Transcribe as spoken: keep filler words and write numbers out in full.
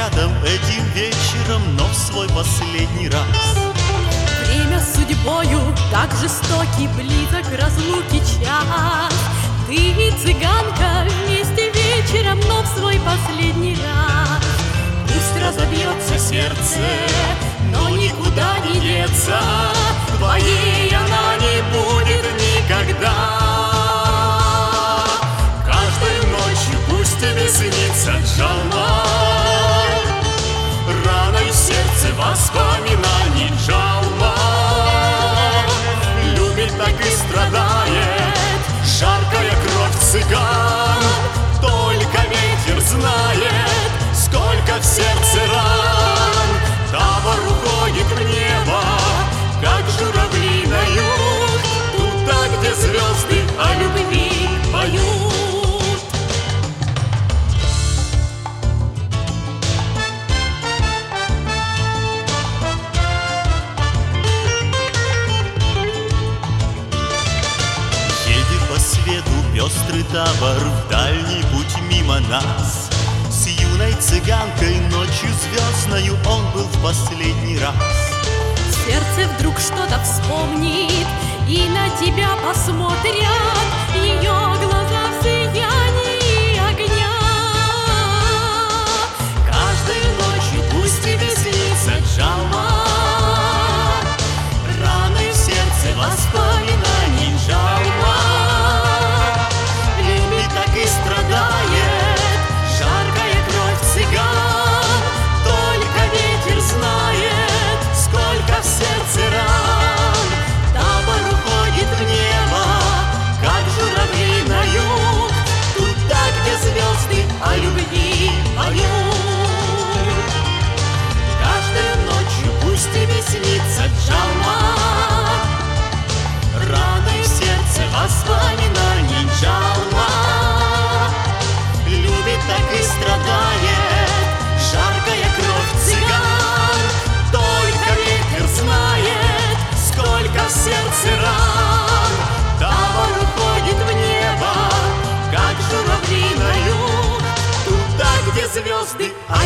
рядом этим вечером, но в свой последний раз. Время с судьбою так жестокий, близок разлуки час. Ты и цыганка вместе вечером, но в свой последний раз. Пусть разобьется сердце, но никуда не деться, твоей она не будет никогда. Каждой ночью пусть тебе снится Джалмай, раной в сердце воспоминаний Джалмай. Любит так и страдает жаркая кровь цыган, только ветер знает, сколько в сердце ран. Табор уходит в небо, как журавли на юг, туда, где звезды о любви поют. Едет по свету пестрый табор в дальний путь мимо нас. С юной цыганкой ночью звездною он был в последний раз. Сердце вдруг что-то вспомнит и на тебя посмотрят ее глаза в сиянии огня. Каждой ночью пусть тебе снится Джалмай, раной в сердце воспоминаний Джалмай. Любит так и страдает жаркая кровь цыган, только ветер знает, сколько в сердце ран. Табор уходит в небо, как журавли на юг, туда, где звезды о любви поют. Каждой ночью пусть тебе снится Джалмай, раной в сердце воспоминаний Джалмай. Любит так и страдает жаркая кровь цыган, только ветер знает, сколько в сердце ран. Табор уходит в небо, как журавли на юг, туда, где звезды о